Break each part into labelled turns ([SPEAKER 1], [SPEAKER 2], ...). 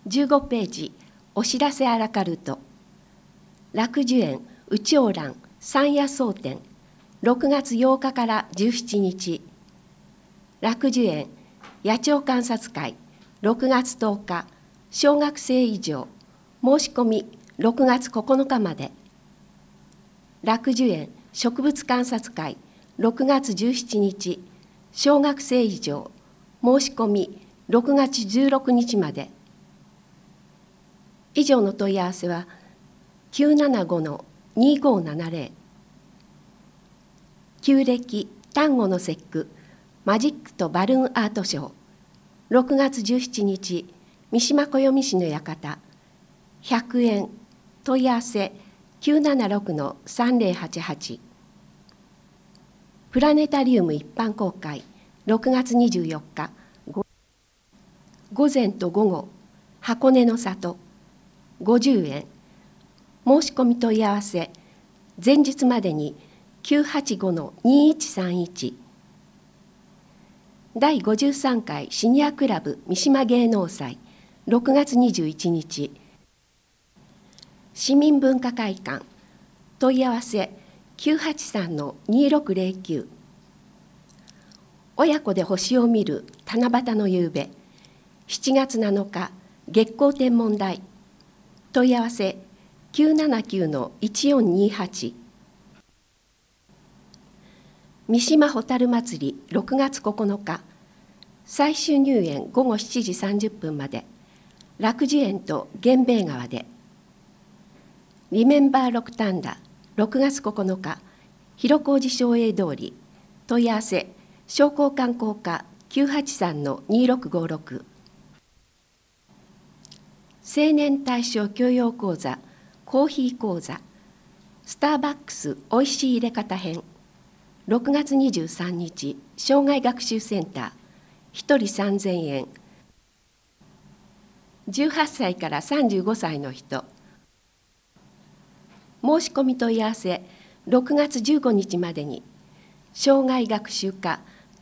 [SPEAKER 1] 15ページお知らせアラカルト。楽寿園宇長蘭山野草展6月8日から17日。楽寿園野鳥観察会6月10日小学生以上申し込み6月9日まで。楽寿園植物観察会6月17日小学生以上申し込み6月16日まで。以上の問い合わせは 975-2570。 旧暦端午の節句マジックとバルーンアートショー6月17日三島暦師の館100円。問い合わせ 976-3088。 プラネタリウム一般公開6月24日午前と午後箱根の里50円。申し込み問い合わせ前日までに 985-2131。 第53回シニアクラブ三島芸能祭6月21日市民文化会館問い合わせ 983-2609。 親子で星を見る七夕の夕べ7月7日月光天文台問い合わせ 979-1428。 三島ホタル祭り6月9日最終入園午後7時30分まで。楽寿園と源兵衛川で。リメンバー六反田6月9日広小路商栄通り問い合わせ商工観光課 983-2656。 青年対象教養講座コーヒー講座スターバックスおいしい入れ方編6月23日障害学習センター1人3000円。18歳から35歳の人。申し込み問い合わせ6月15日までに。障害学習課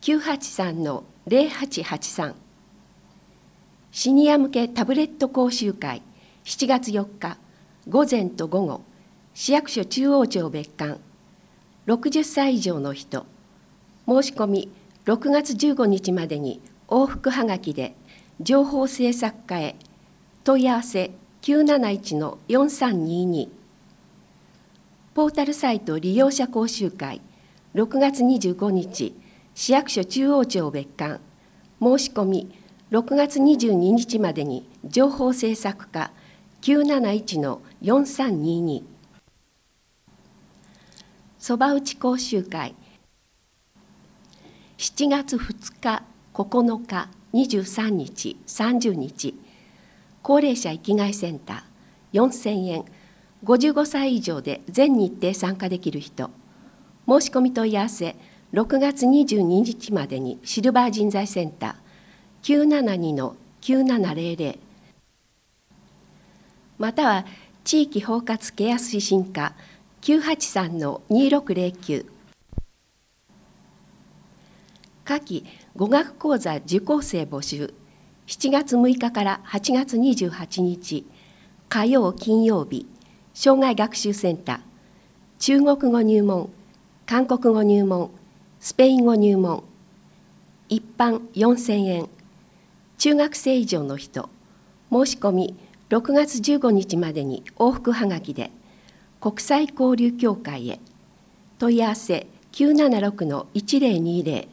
[SPEAKER 1] 983-0883。 シニア向けタブレット講習会7月4日午前と午後市役所中央庁別館60歳以上の人。申し込み6月15日までに往復はがきで情報制作課へ。問い合わせ 971-4322。 ポータルサイト利用者講習会6月25日市役所中央庁別館申し込み6月22日までに情報制作課 971-4322。 そば打ち講習会7月2日9日23日30日高齢者生きがいセンター4000円。55歳以上で全日程参加できる人。申し込み問い合わせ6月22日までにシルバー人材センター 972-9700。 または地域包括ケア推進課 983-2609。 夏季語学講座受講生募集7月6日から8月28日火曜金曜日障害学習センター中国語入門韓国語入門スペイン語入門。一般4000円。中学生以上の人。申し込み6月15日までに往復はがきで国際交流協会へ。問い合わせ 976-1020。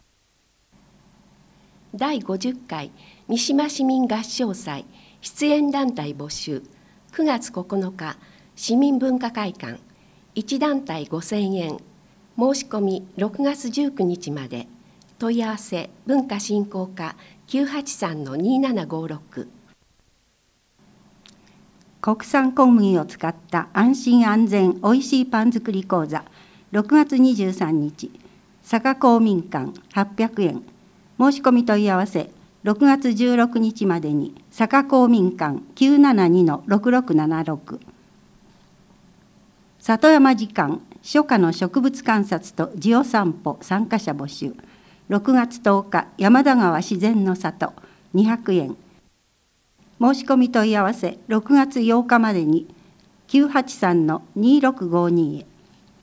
[SPEAKER 1] 第50回三島市民合唱祭出演団体募集9月9日市民文化会館1団体5000円。申し込み6月19日まで。問い合わせ文化振興課 983-2756。
[SPEAKER 2] 国産小麦を使った安心安全おいしいパン作り講座6月23日坂公民館800円。申し込み問い合わせ6月16日までに坂公民館 972-6676。 里山時間初夏の植物観察とジオ散歩参加者募集6月10日山田川自然の里200円。 申し込み問い合わせ6月8日までに 983-2652 へ。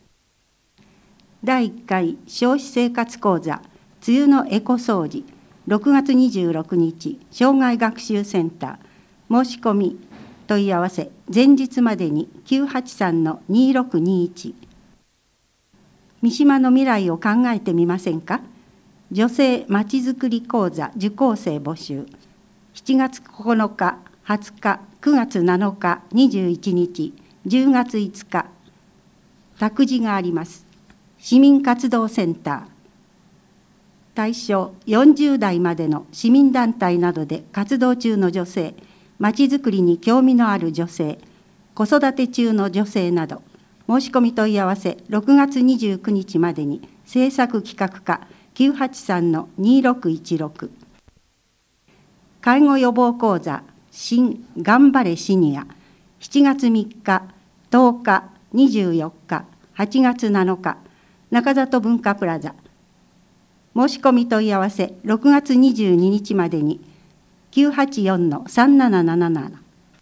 [SPEAKER 2] 第1回消費生活講座梅雨のエコ掃除6月26日障害学習センター申し込み問い合わせ前日までに 983-2621。 三島の未来を考えてみませんか。女性まちづくり講座受講生募集。7月9日、20日、9月7日、21日、10月5日、託児があります。市民活動センター。対象40代までの市民団体などで活動中の女性、まちづくりに興味のある女性、子育て中の女性など、申し込み問い合わせ6月29日までに制作企画課 983-2616。介護予防講座新頑張れシニア7月3日、10日、24日、8月7日、中里文化プラザ。申し込み問い合わせ6月22日までに 984-3777。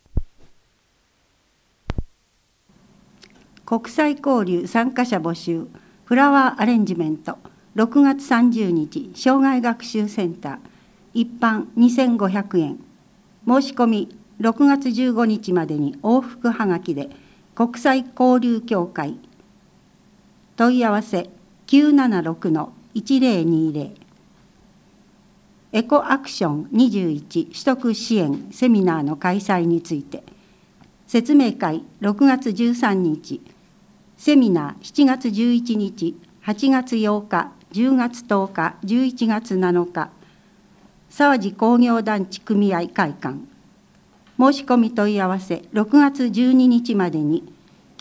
[SPEAKER 2] 国際交流参加者募集フラワーアレンジメント6月30日障害学習センター一般2500円。申し込み6月15日までに往復はがきで国際交流協会。問い合わせ 976-1020。エコアクション21取得支援セミナーの開催について。説明会6月13日、セミナー7月11日、8月8日、10月10日、11月7日、沢地工業団地組合会館。申し込み問い合わせ6月12日までに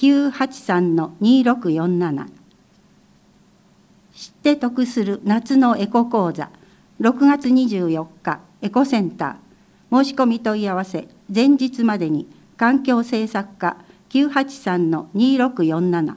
[SPEAKER 2] 983-2647。知って得する夏のエコ講座6月24日エコセンター。申し込み問い合わせ前日までに環境政策課 983-2647。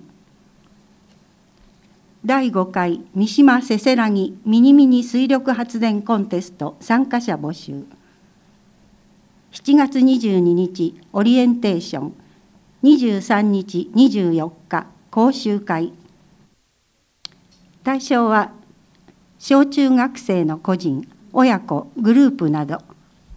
[SPEAKER 2] 第5回三島せせらぎミニミニ水力発電コンテスト参加者募集。7月22日オリエンテーション、23日24日講習会。対象は小中学生の個人、親子、グループなど。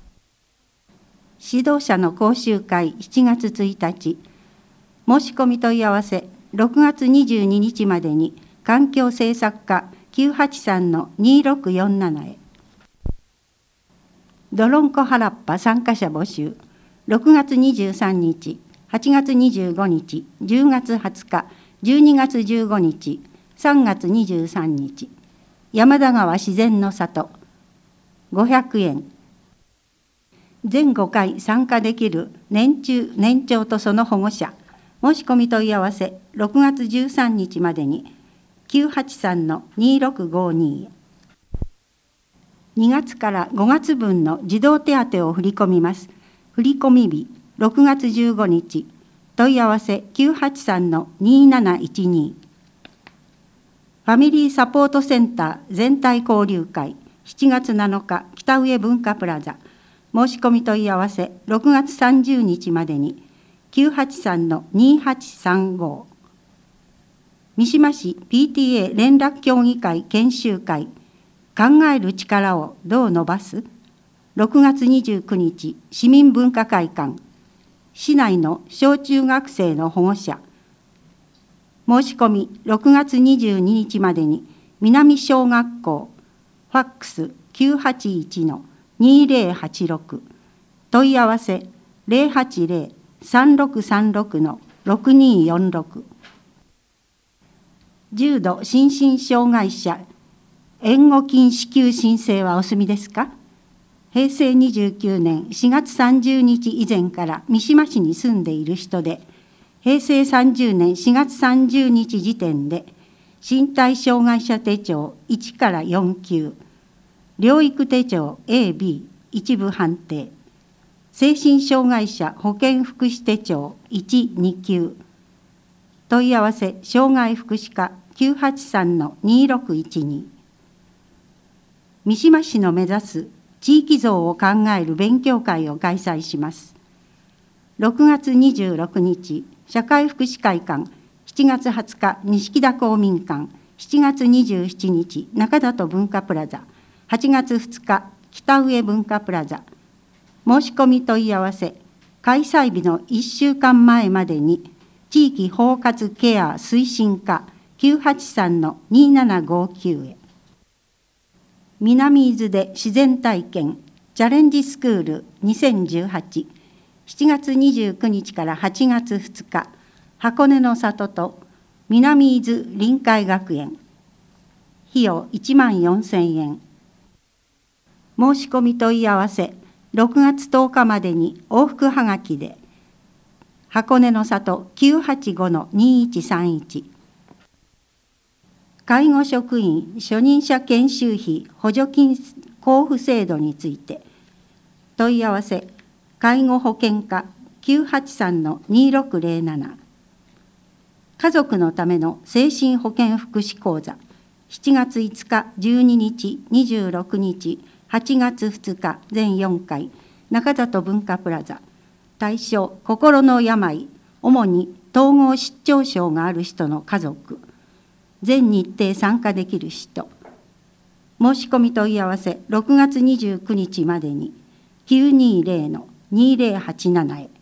[SPEAKER 2] 指導者の講習会7月1日。申し込み問い合わせ6月22日までに環境政策課 983-2647 へ。どろんこはらっぱ参加者募集。6月23日、8月25日、10月20日、12月15日、3月23日。山田川自然の里500円。全5回参加できる年中年長とその保護者。申し込み問い合わせ6月13日までに 983-2652 へ。2月から5月分の児童手当を振り込みます。振込日6月15日。問い合わせ 983-2712。ファミリーサポートセンター全体交流会7月7日北上文化プラザ。申し込み問い合わせ6月30日までに 983-2835。三島市 PTA 連絡協議会研修会考える力をどう伸ばす。6月29日市民文化会館。市内の小中学生の保護者。申し込み6月22日までに南小学校ファックス 981-2086。問い合わせ 080-3636-6246。重度心身障害者援護金支給申請はお済みですか。平成29年4月30日以前から三島市に住んでいる人で、平成30年4月30日時点で身体障害者手帳1から4級、療育手帳 A、B 一部判定、精神障害者保健福祉手帳1、2級。問い合わせ障害福祉課 983-2612。三島市の目指す地域像を考える勉強会を開催します。6月26日、社会福祉会館、7月20日、錦田公民館、7月27日、中里文化プラザ、8月2日、北上文化プラザ。申し込み問い合わせ、開催日の1週間前までに、地域包括ケア推進課 983-2759 へ。南伊豆で自然体験チャレンジスクール2018、7月29日から8月2日、箱根の里と南伊豆臨海学園。費用14,000円。申し込み問い合わせ、6月10日までに往復はがきで、箱根の里 985-2131。介護職員初任者研修費補助金交付制度について、問い合わせ、介護保険課 983-2607。家族のための精神保健福祉講座、7月5日、12日、26日、8月2日、全4回、中里文化プラザ。対象、心の病、主に統合失調症がある人の家族。全日程参加できる人。申し込み問い合わせ、6月29日までに、920-2087 へ。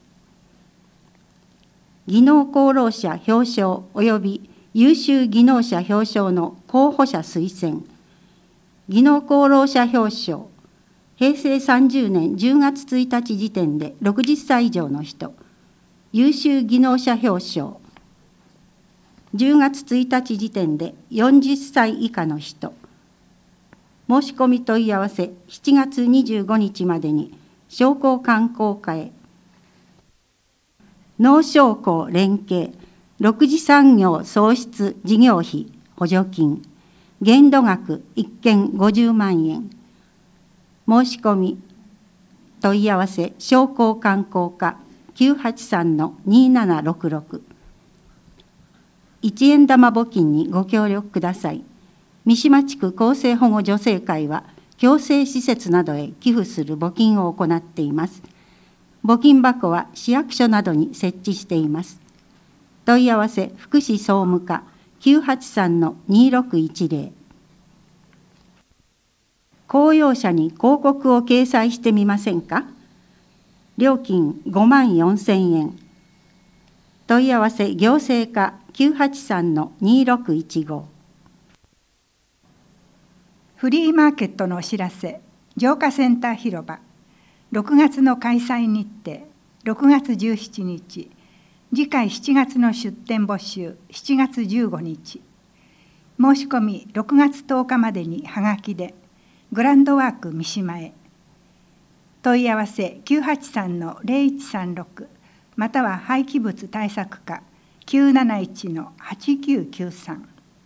[SPEAKER 2] 技能功労者表彰及び優秀技能者表彰の候補者推薦。技能功労者表彰。平成30年10月1日時点で60歳以上の人。優秀技能者表彰。10月1日時点で40歳以下の人。申し込み問い合わせ、7月25日までに商工観光課へ。農商工連携、6次産業創出事業費補助金、限度額1件50万円。申し込み問い合わせ、商工観光課 983-2766。1円玉募金にご協力ください。三島地区厚生保護助成会は、共生施設などへ寄付する募金を行っています。募金箱は市役所などに設置しています。問い合わせ、福祉総務課 983-2610。公用車に広告を掲載してみませんか？料金54,000円。問い合わせ、行政課 983-2615。
[SPEAKER 3] フリーマーケットのお知らせ、浄化センター広場、6月の開催日程、6月17日、次回7月の出店募集、7月15日。申し込み6月10日までにはがきで、グランドワーク三島へ。問い合わせ 983-0136 または廃棄物対策課 971-8993。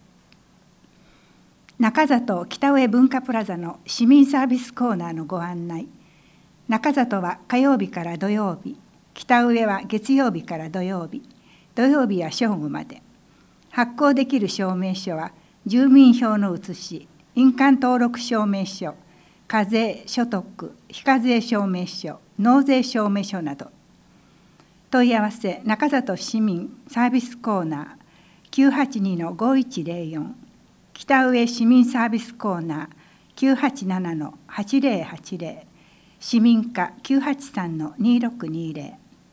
[SPEAKER 3] 中里北上文化プラザの市民サービスコーナーのご案内。中里は火曜日から土曜日、北上は月曜日から土曜日、土曜日は正午まで。発行できる証明書は住民票の写し、印鑑登録証明書、課税所得非課税証明書、納税証明書など。問い合わせ、中里市民サービスコーナー 982-5104、北上市民サービスコーナー 987-8080、市民課 983-2620。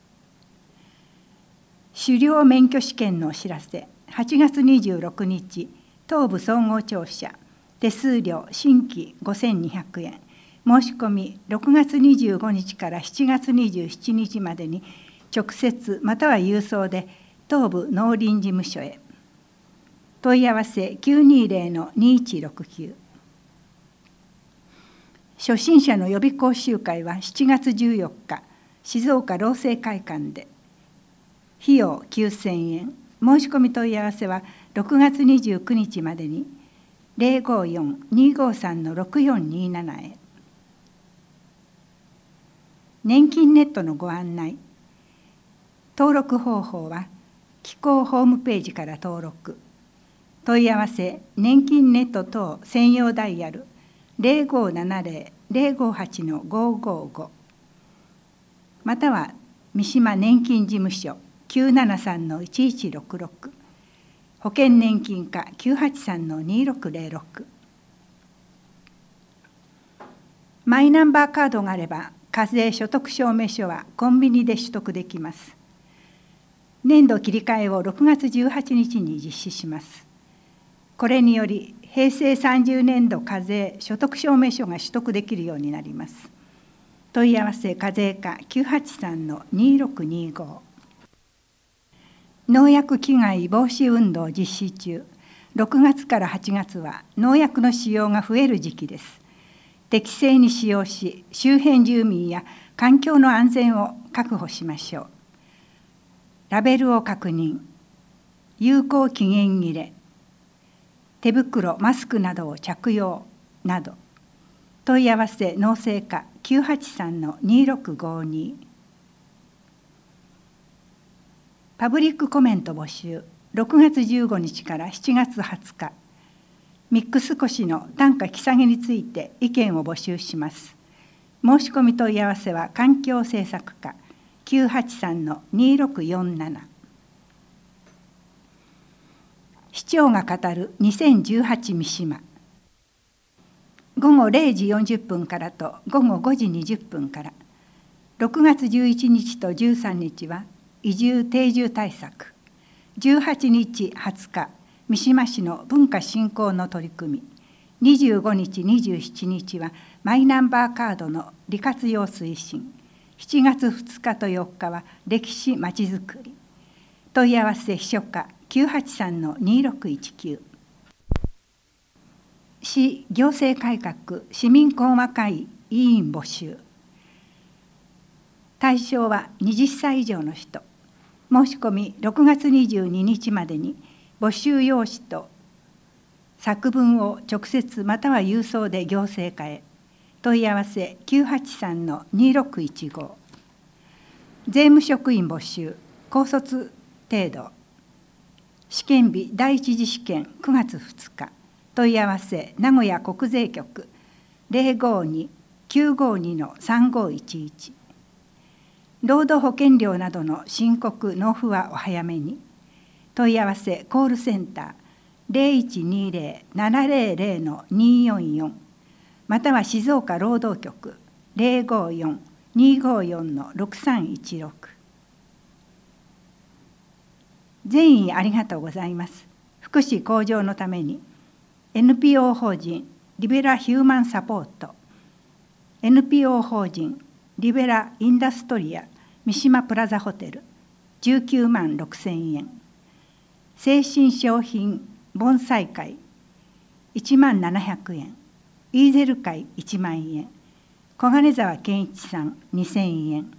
[SPEAKER 3] 狩猟免許試験のお知らせ、8月26日、東部総合庁舎、手数料新規5200円。申し込み6月25日から7月27日までに直接または郵送で東部農林事務所へ。問い合わせ 920-2169。初心者の予備講習会は7月14日、静岡労政会館で。費用9000円。申し込み問い合わせは6月29日までに 054-253-6427 へ。年金ネットのご案内。登録方法は機構ホームページから登録。問い合わせ、年金ネット等専用ダイヤル 0570-253-6427 058-555、または三島年金事務所 973-1166、保険年金課 983-2606。マイナンバーカードがあれば課税所得証明書はコンビニで取得できます。年度切り替えを6月18日に実施します。これにより平成30年度課税所得証明書が取得できるようになります。問い合わせ課税課 983-2625。農薬危害防止運動実施中、6月から8月は農薬の使用が増える時期です。適正に使用し、周辺住民や環境の安全を確保しましょう。ラベルを確認、有効期限切れ、手袋、マスクなどを着用など。問い合わせ農政課 983-2652。パブリックコメント募集、6月15日から7月20日。ミックス越の単価引き下げについて意見を募集します。申し込み問い合わせは環境政策課 983-2647。市長が語る2018三島。午後0時40分からと午後5時20分から。6月11日と13日は移住定住対策。18日20日、三島市の文化振興の取り組み。25日27日はマイナンバーカードの利活用推進。7月2日と4日は歴史まちづくり。問い合わせ秘書課 983-2619。市行政改革市民講話会委員募集。対象は20歳以上の人。申し込み6月22日までに募集用紙と作文を直接または郵送で行政課へ。問い合わせ 983-2615。税務職員募集、高卒程度。試験日第一次試験9月2日。問い合わせ名古屋国税局 052-952-3511。労働保険料などの申告納付はお早めに。問い合わせコールセンター 0120-700-244 または静岡労働局 054-254-6316。善意ありがとうございます。福祉向上のために NPO 法人リベラヒューマンサポート、 NPO 法人リベラインダストリア三島プラザホテル19万6,000円、精神商品盆栽会1万700円、イーゼル会1万円、小金沢健一さん2000円。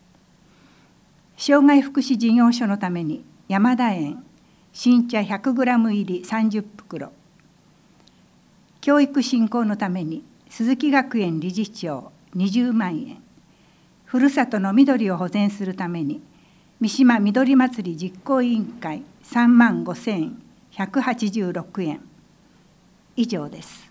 [SPEAKER 3] 障害福祉事業所のために山田園新茶 100g 入り30袋。教育振興のために鈴木学園理事長20万円。ふるさとの緑を保全するために三島みどり祭り実行委員会3万5,186円。以上です。